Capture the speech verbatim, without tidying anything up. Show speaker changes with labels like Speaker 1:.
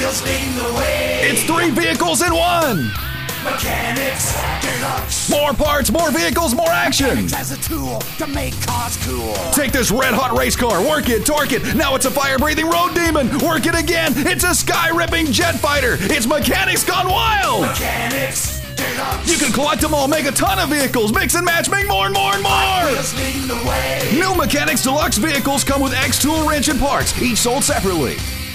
Speaker 1: Wheels leading the way.
Speaker 2: It's three vehicles in one.
Speaker 1: Mechanics Deluxe.
Speaker 2: More parts, more vehicles, more action.
Speaker 1: As a tool to make cars cool.
Speaker 2: Take this red-hot race car, work it, torque it. Now it's a fire-breathing road demon. Work it again. It's a sky-ripping jet fighter. It's Mechanics Gone Wild.
Speaker 1: Mechanics Deluxe.
Speaker 2: You can collect them all, make a ton of vehicles, mix and match, make more and more and more.
Speaker 1: Wheels leading the way.
Speaker 2: New Mechanics Deluxe vehicles come with X-Tool wrench and parts, each sold separately.